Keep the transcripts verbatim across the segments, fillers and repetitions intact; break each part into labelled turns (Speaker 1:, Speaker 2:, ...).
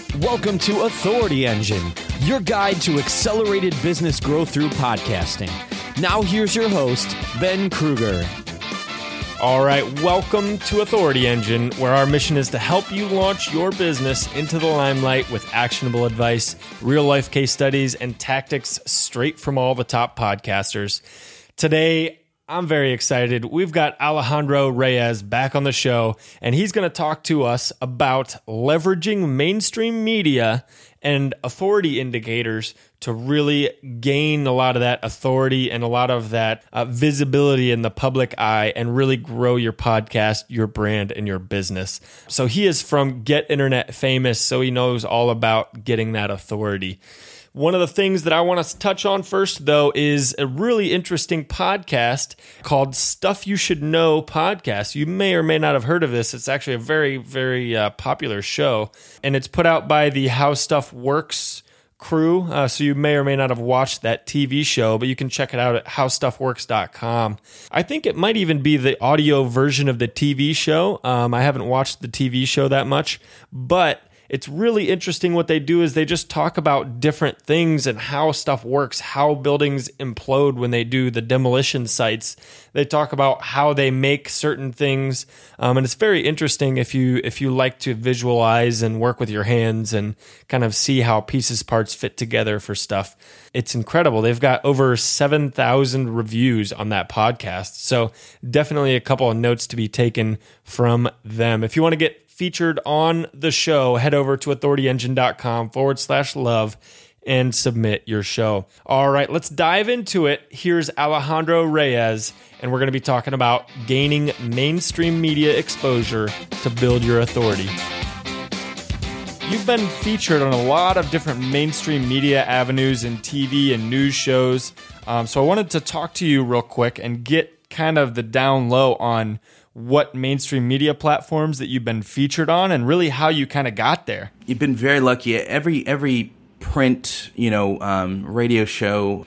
Speaker 1: Welcome to Authority Engine, your guide to accelerated business growth through podcasting. Now here's your host, Ben Kruger.
Speaker 2: All right, welcome to Authority Engine, where our mission is to help you launch your business into the limelight with actionable advice, real-life case studies, and tactics straight from all the top podcasters. Today, I'm very excited. We've got Alejandro Reyes back on the show, and he's going to talk to us about leveraging mainstream media and authority indicators to really gain a lot of that authority and a lot of that uh, visibility in the public eye and really grow your podcast, your brand, and your business. So he is from Get Internet Famous, so he knows all about getting that authority. One of the things that I want to touch on first, though, is a really interesting podcast called Stuff You Should Know Podcast. You may or may not have heard of this. It's actually a very, very uh, popular show, and it's put out by the How Stuff Works crew. Uh, so you may or may not have watched that T V show, but you can check it out at how stuff works dot com. I think it might even be the audio version of the T V show. Um, I haven't watched the T V show that much, but it's really interesting. What they do is they just talk about different things and how stuff works, how buildings implode when they do the demolition sites. They talk about how they make certain things, um, and it's very interesting if you if you like to visualize and work with your hands and kind of see how pieces, parts fit together for stuff. It's incredible. They've got over seven thousand reviews on that podcast, so definitely a couple of notes to be taken from them. If you want to get featured on the show, head over to authorityengine.com forward slash love and submit your show. All right, let's dive into it. Here's Alejandro Reyes, and we're going to be talking about gaining mainstream media exposure to build your authority. You've been featured on a lot of different mainstream media avenues in T V and news shows. Um, so I wanted to talk to you real quick and get kind of the down low on what mainstream media platforms that you've been featured on and really how you kind of got there.
Speaker 3: You've been very lucky. Every every print, you know, um, radio show,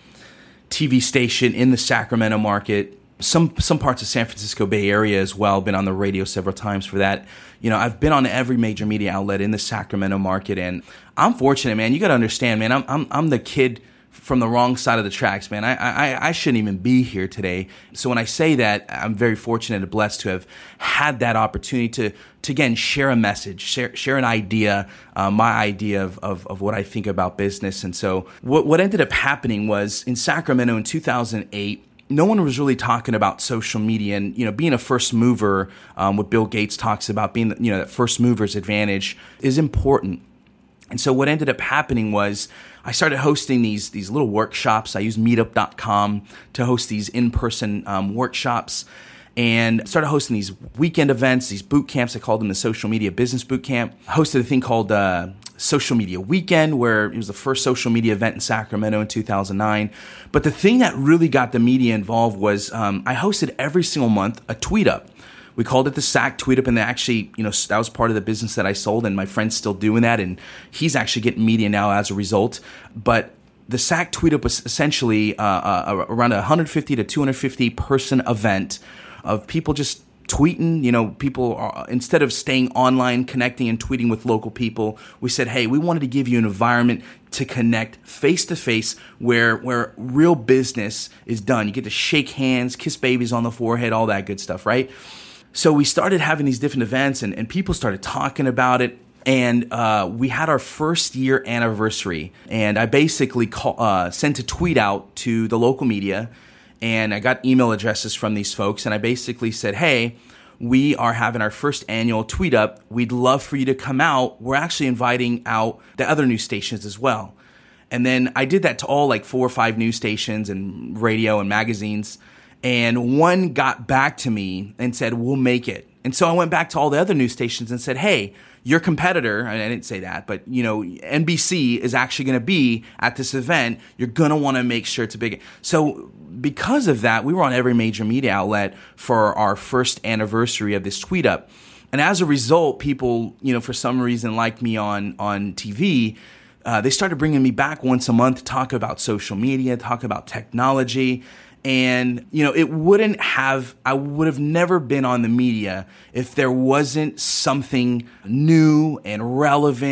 Speaker 3: T V station in the Sacramento market, some some parts of San Francisco Bay Area as well. Been on the radio several times for that. You know, I've been on every major media outlet in the Sacramento market, and I'm fortunate, man. You got to understand, man. I'm I'm I'm the kid from the wrong side of the tracks, man. I, I I shouldn't even be here today. So when I say that, I'm very fortunate and blessed to have had that opportunity to, to again, share a message, share share an idea, uh, my idea of, of, of what I think about business. And so what, what ended up happening was in Sacramento in two thousand eight, no one was really talking about social media and, you know, being a first mover, um, what Bill Gates talks about, being, you know, that first mover's advantage is important. And so what ended up happening was I started hosting these these little workshops. I used meetup dot com to host these in-person um, workshops and started hosting these weekend events, these boot camps. I called them the Social Media Business Boot Camp. I hosted a thing called uh, Social Media Weekend, where it was the first social media event in Sacramento in two thousand nine. But the thing that really got the media involved was um, I hosted every single month a tweet up. We called it the S A C Tweet Up, and actually, you know, that was part of the business that I sold, and my friend's still doing that, and he's actually getting media now as a result. But the S A C Tweet Up was essentially uh, uh, around a one hundred fifty to two hundred fifty person event of people just tweeting. You know, people are, instead of staying online, connecting and tweeting with local people, we said, hey, we wanted to give you an environment to connect face to face where where real business is done. You get to shake hands, kiss babies on the forehead, all that good stuff, right? So we started having these different events, and, and people started talking about it. And uh, we had our first year anniversary. And I basically call, uh, sent a tweet out to the local media, and I got email addresses from these folks. And I basically said, hey, we are having our first annual tweet up. We'd love for you to come out. We're actually inviting out the other news stations as well. And then I did that to all like four or five news stations and radio and magazines. And one got back to me and said, we'll make it. And so I went back to all the other news stations and said, hey, your competitor, and I didn't say that, but, you know, N B C is actually going to be at this event. You're going to want to make sure it's a big. So because of that, we were on every major media outlet for our first anniversary of this tweet up. And as a result, people, you know, for some reason like me on, on T V, uh, they started bringing me back once a month to talk about social media, talk about technology. And, you know, it wouldn't have, I would have never been on the media if there wasn't something new and relevant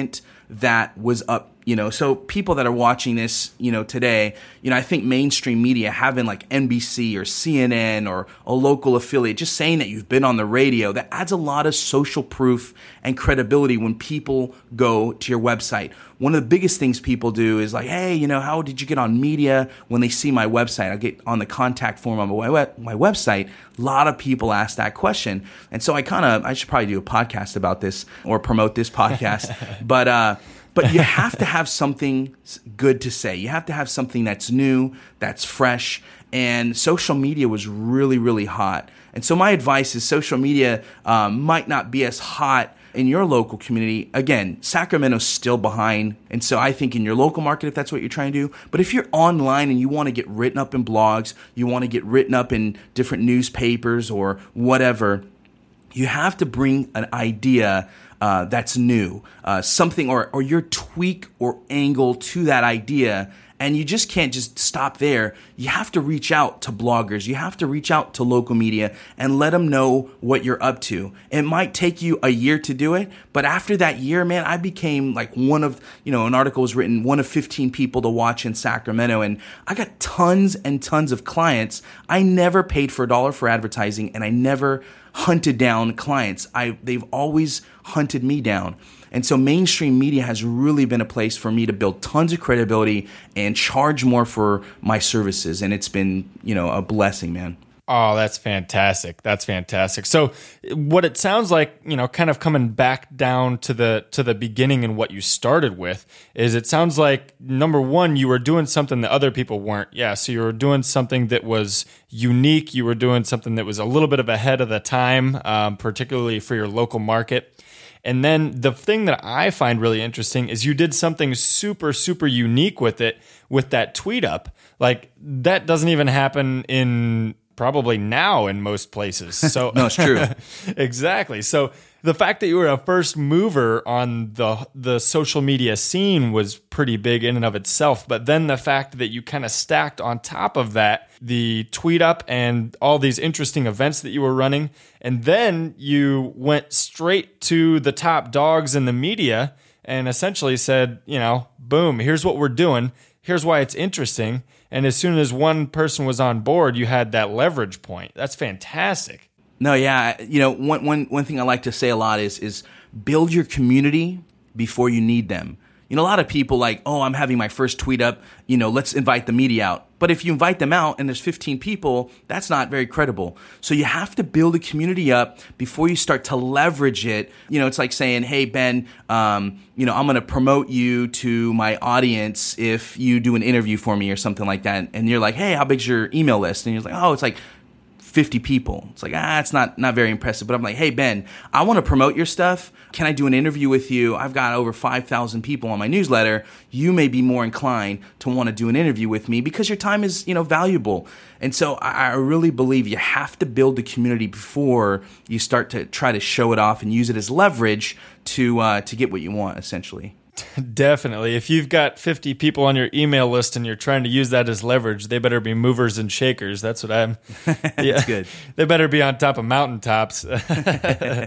Speaker 3: that was up. You know, so people that are watching this, you know, today, you know, I think mainstream media, having like N B C or C N N or a local affiliate, just saying that you've been on the radio, that adds a lot of social proof and credibility when people go to your website. One of the biggest things people do is like, hey, you know, how did you get on media? When they see my website, I get on the contact form on my, web, my website. A lot of people ask that question. And so I kind of, I should probably do a podcast about this or promote this podcast. but, uh, But you have to have something good to say. You have to have something that's new, that's fresh. And social media was really, really hot. And so my advice is social media um, might not be as hot in your local community. Again, Sacramento's still behind. And so I think in your local market, if that's what you're trying to do. But if you're online and you want to get written up in blogs, you want to get written up in different newspapers or whatever, you have to bring an idea Uh, that's new, uh, something or, or your tweak or angle to that idea. And you just can't just stop there. You have to reach out to bloggers. You have to reach out to local media and let them know what you're up to. It might take you a year to do it, but after that year, man, I became like one of, you know, an article was written, one of fifteen people to watch in Sacramento. And I got tons and tons of clients. I never paid for a dollar for advertising, and I never hunted down clients. I they've always hunted me down. And so mainstream media has really been a place for me to build tons of credibility and charge more for my services. And it's been, you know, a blessing, man.
Speaker 2: Oh, that's fantastic. That's fantastic. So what it sounds like, you know, kind of coming back down to the to the beginning and what you started with is it sounds like, number one, you were doing something that other people weren't. Yeah, so you were doing something that was unique. You were doing something that was a little bit of ahead of the time, um, particularly for your local market. And then the thing that I find really interesting is you did something super, super unique with it, with that tweet up. Like, that doesn't even happen in probably now in most places. So
Speaker 3: no, it's true.
Speaker 2: Exactly. So the fact that you were a first mover on the the social media scene was pretty big in and of itself. But then the fact that you kind of stacked on top of that the tweet up and all these interesting events that you were running, and then you went straight to the top dogs in the media and essentially said, you know, boom, here's what we're doing. Here's why it's interesting. And as soon as one person was on board, you had that leverage point. That's fantastic.
Speaker 3: No, yeah. You know, one, one, one thing I like to say a lot is, is build your community before you need them. You know, a lot of people like, oh, I'm having my first tweet up, you know, let's invite the media out. But if you invite them out and there's fifteen people, that's not very credible. So you have to build a community up before you start to leverage it. You know, it's like saying, hey, Ben, um, you know, I'm going to promote you to my audience if you do an interview for me or something like that. And you're like, hey, how big's your email list? And you're like, oh, it's like fifty people. It's like, ah, it's not, not very impressive. But I'm like, hey, Ben, I want to promote your stuff. Can I do an interview with you? I've got over five thousand people on my newsletter. You may be more inclined to want to do an interview with me because your time is, you know, valuable. And so I, I really believe you have to build the community before you start to try to show it off and use it as leverage to, uh, to get what you want, essentially.
Speaker 2: Definitely. If you've got fifty people on your email list and you're trying to use that as leverage, they better be movers and shakers. That's what I'm. Yeah,
Speaker 3: that's good.
Speaker 2: They better be on top of mountaintops. uh,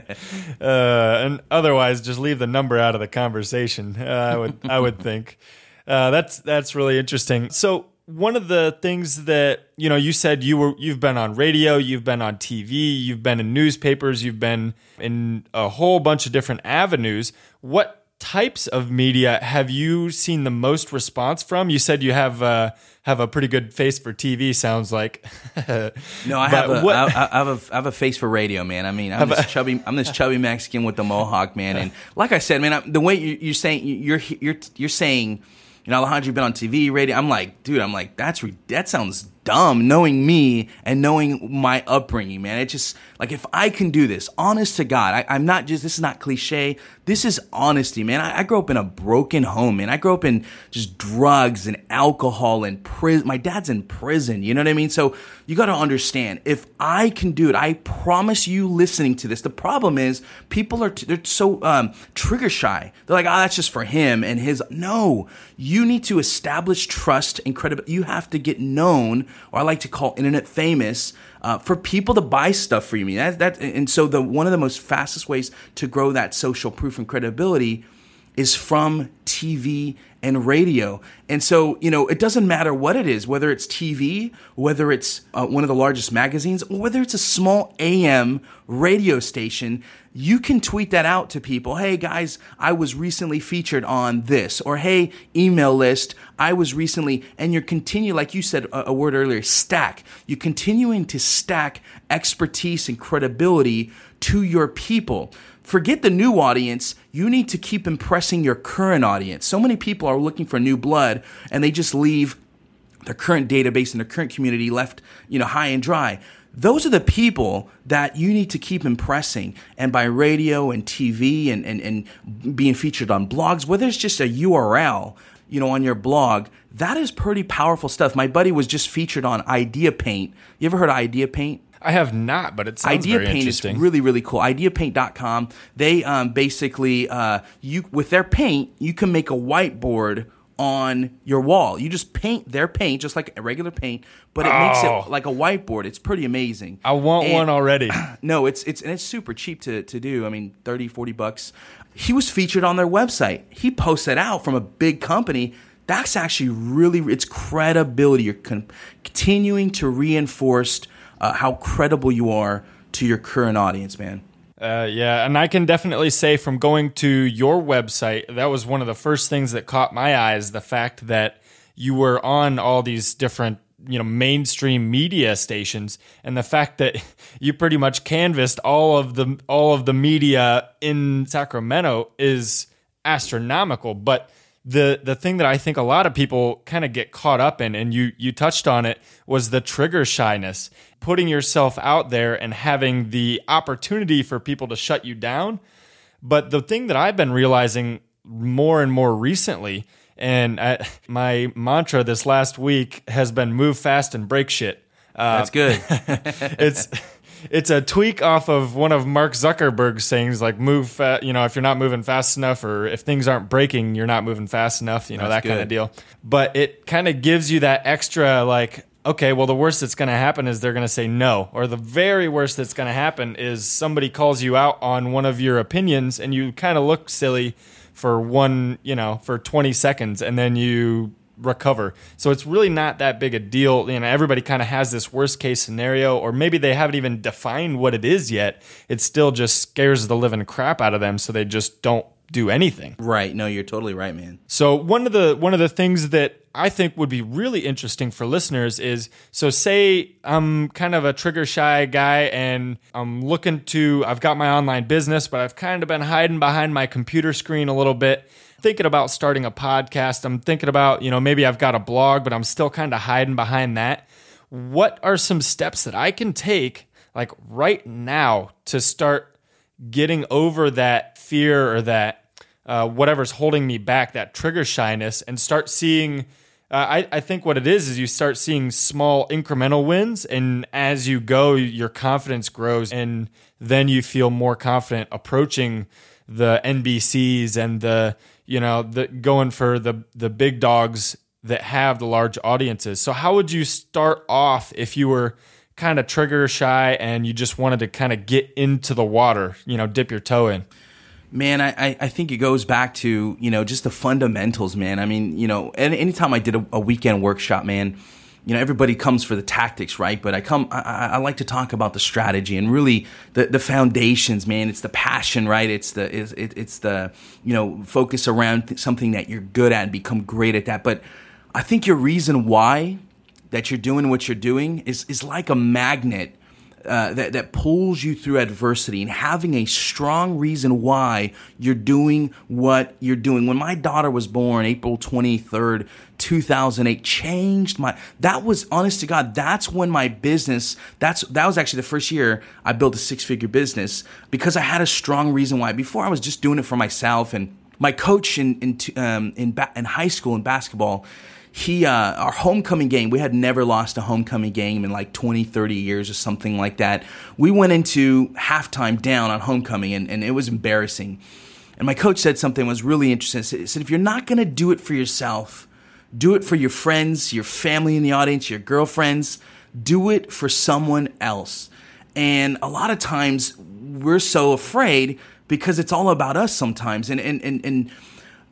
Speaker 2: and otherwise, just leave the number out of the conversation. Uh, I would, I would think. Uh, that's that's really interesting. So one of the things that, you know, you said you were, you've been on radio, you've been on T V, you've been in newspapers, you've been in a whole bunch of different avenues. What types of media have you seen the most response from? You said you have uh, have a pretty good face for T V, sounds like.
Speaker 3: No, I have, a, I, I, have a, I have a face for radio, man. I mean, I'm this chubby, I'm this chubby Mexican with the mohawk, man. And like I said, man, I, the way you, you're saying, you're you're you're saying, you know, Alejandro, you've been on T V, radio. I'm like, dude, I'm like, that's that sounds dumb, knowing me and knowing my upbringing, man. It just, like, if I can do this, honest to God, I, I'm not just, this is not cliche. This is honesty, man. I, I grew up in a broken home, man. I grew up in just drugs and alcohol and prison. My dad's in prison, you know what I mean? So you got to understand, if I can do it, I promise you listening to this, the problem is people are, t- they're so um, trigger shy. They're like, oh, that's just for him and his. No, you need to establish trust and credibility. You have to get known, or I like to call internet famous, uh, for people to buy stuff for you. That, that, and so the one of the most fastest ways to grow that social proof and credibility is from T V and radio. And so, you know, it doesn't matter what it is, whether it's T V, whether it's uh, one of the largest magazines, or whether it's a small A M radio station, you can tweet that out to people. Hey guys, I was recently featured on this. Or hey, email list, I was recently, and you're continue, like you said a, a word earlier, stack. You're continuing to stack expertise and credibility to your people. Forget the new audience. You need to keep impressing your current audience. So many people are looking for new blood, and they just leave their current database and their current community left, you know, high and dry. Those are the people that you need to keep impressing. And by radio and T V and, and, and being featured on blogs, whether it's just a U R L, you know, on your blog, that is pretty powerful stuff. My buddy was just featured on Idea Paint. You ever heard of Idea Paint?
Speaker 2: I have not, but it sounds
Speaker 3: Idea
Speaker 2: very
Speaker 3: Paint
Speaker 2: interesting.
Speaker 3: is really, really cool. idea paint dot com. They um, basically, uh, you with their paint, you can make a whiteboard on your wall. You just paint their paint, just like a regular paint, but it oh. makes it like a whiteboard. It's pretty amazing.
Speaker 2: I want
Speaker 3: and,
Speaker 2: one already.
Speaker 3: No, it's it's and it's super cheap to, to do. I mean, thirty, forty bucks. He was featured on their website. He posted out from a big company. That's actually really, it's credibility. You're con- continuing to reinforce Uh, how credible you are to your current audience, man.
Speaker 2: Uh, yeah, and I can definitely say from going to your website, that was one of the first things that caught my eyes, the fact that you were on all these different, you know, mainstream media stations, and the fact that you pretty much canvassed all of the all of the media in Sacramento is astronomical. But The the thing that I think a lot of people kind of get caught up in, and you you touched on it, was the trigger shyness. Putting yourself out there and having the opportunity for people to shut you down. But the thing that I've been realizing more and more recently, and I, my mantra this last week has been move fast and break shit.
Speaker 3: Uh, That's good.
Speaker 2: it's... It's a tweak off of one of Mark Zuckerberg's sayings, like move, fa- you know, if you're not moving fast enough, or if things aren't breaking, you're not moving fast enough, you know,
Speaker 3: That's
Speaker 2: that kind
Speaker 3: good.
Speaker 2: of deal. But it kind of gives you that extra, like, okay, well, the worst that's going to happen is they're going to say no. Or the very worst that's going to happen is somebody calls you out on one of your opinions and you kind of look silly for one, you know, for twenty seconds, and then you recover. So it's really not that big a deal. You know, everybody kind of has this worst case scenario, or maybe they haven't even defined what it is yet. It still just scares the living crap out of them, so they just don't do anything.
Speaker 3: Right. No, you're totally right, man.
Speaker 2: So one of the one of the things that I think would be really interesting for listeners is, so say I'm kind of a trigger shy guy and I'm looking to, I've got my online business, but I've kind of been hiding behind my computer screen a little bit, thinking about starting a podcast. I'm thinking about, you know, maybe I've got a blog, but I'm still kind of hiding behind that. What are some steps that I can take, like right now, to start getting over that fear or that uh, whatever's holding me back, that trigger shyness, and start seeing, uh, I, I think what it is, is you start seeing small incremental wins, and as you go, your confidence grows, and then you feel more confident approaching the N B Cs and the, you know, the going for the the big dogs that have the large audiences. So how would you start off if you were kind of trigger shy and you just wanted to kind of get into the water, you know, dip your toe in?
Speaker 3: Man, I, I think it goes back to, you know, just the fundamentals, man. I mean, you know, any, anytime I did a, a weekend workshop, man, you know, everybody comes for the tactics, right? But I come, I, I like to talk about the strategy and really the, the foundations, man. It's the passion, right? It's the, it's, it, it's the, you know, focus around th- something that you're good at and become great at that. But I think your reason why that you're doing what you're doing is, is like a magnet Uh, that, that pulls you through adversity, and having a strong reason why you're doing what you're doing. When my daughter was born, April twenty-third, two thousand eight, changed my, that was, honest to God, that's when my business, that's that was actually the first year I built a six-figure business, because I had a strong reason why. Before, I was just doing it for myself. And my coach in in um, in, ba- in high school in basketball, He, uh, our homecoming game, we had never lost a homecoming game in like twenty, thirty years or something like that. We went into halftime down on homecoming, and, and it was embarrassing. And my coach said something that was really interesting. He said, if you're not going to do it for yourself, do it for your friends, your family in the audience, your girlfriends, do it for someone else. And a lot of times we're so afraid because it's all about us sometimes. And, and, and, and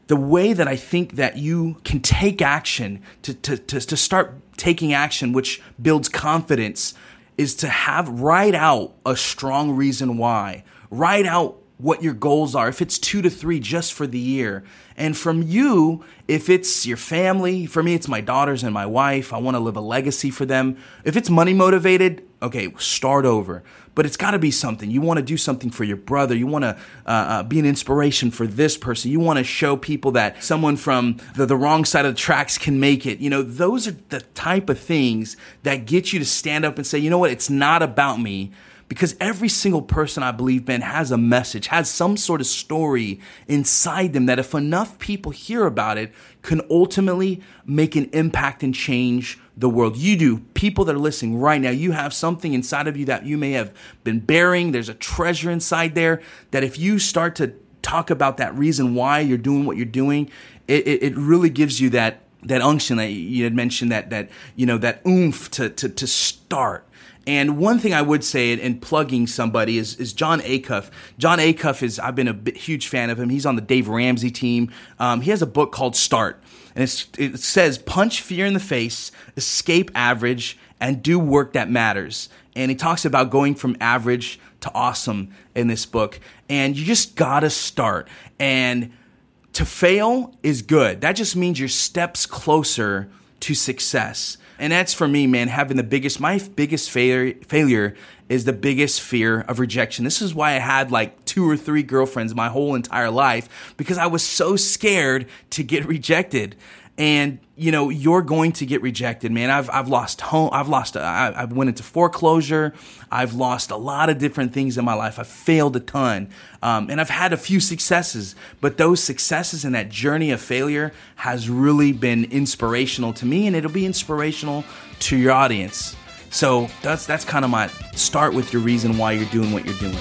Speaker 3: the way that I think that you can take action to, to, to, to start taking action, which builds confidence, is to have, write out a strong reason why. Write out what your goals are. If it's two to three just for the year. And from you, if it's your family, for me, it's my daughters and my wife. I want to live a legacy for them. If it's money motivated, okay, start over. But it's got to be something. You want to do something for your brother. You want to uh, uh, be an inspiration for this person. You want to show people that someone from the, the wrong side of the tracks can make it. You know, those are the type of things that get you to stand up and say, you know what, it's not about me. Because every single person, I believe, Ben, has a message, has some sort of story inside them that if enough people hear about it, can ultimately make an impact and change the world. You do. People that are listening right now, you have something inside of you that you may have been bearing. There's a treasure inside there that if you start to talk about that reason why you're doing what you're doing, it, it, it really gives you that that unction that you had mentioned, that that you know that oomph to to to start. And one thing I would say in plugging somebody is, is Jon Acuff. Jon Acuff is, I've been a bit, huge fan of him. He's on the Dave Ramsey team. Um, he has a book called Start. And it's, it says, punch fear in the face, escape average, and do work that matters. And he talks about going from average to awesome in this book. And you just gotta start. And to fail is good. That just means you're steps closer to success. And that's for me, man, having the biggest, my biggest failure, failure is the biggest fear of rejection. This is why I had like two or three girlfriends my whole entire life, because I was so scared to get rejected. And, you know, you're going to get rejected, man. I've, I've lost home. I've lost, I, I've went into foreclosure. I've lost a lot of different things in my life. I've failed a ton. Um, and I've had a few successes, but those successes and that journey of failure has really been inspirational to me, and it'll be inspirational to your audience. So that's, that's kind of my start with your reason why you're doing what you're doing.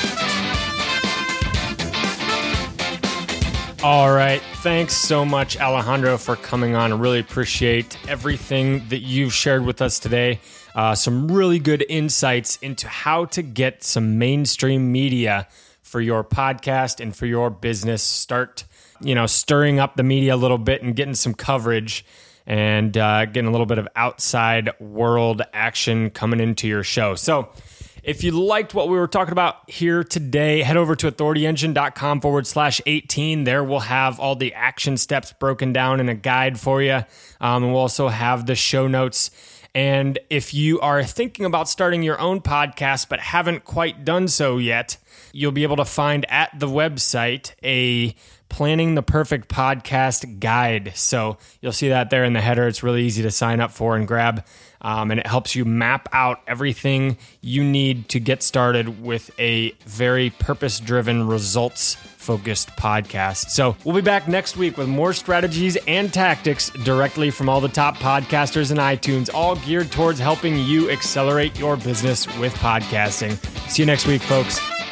Speaker 2: All right. Thanks so much, Alejandro, for coming on. I really appreciate everything that you've shared with us today. Uh, some really good insights into how to get some mainstream media for your podcast and for your business. Start, you know, stirring up the media a little bit and getting some coverage and uh, getting a little bit of outside world action coming into your show. So if you liked what we were talking about here today, head over to authorityengine.com forward slash 18. There we'll have all the action steps broken down in a guide for you. Um, and we'll also have the show notes. And if you are thinking about starting your own podcast but haven't quite done so yet, you'll be able to find at the website a Planning the Perfect Podcast guide. So you'll see that there in the header. It's really easy to sign up for and grab. Um, and it helps you map out everything you need to get started with a very purpose-driven, results-focused podcast. So we'll be back next week with more strategies and tactics directly from all the top podcasters in iTunes, all geared towards helping you accelerate your business with podcasting. See you next week, folks.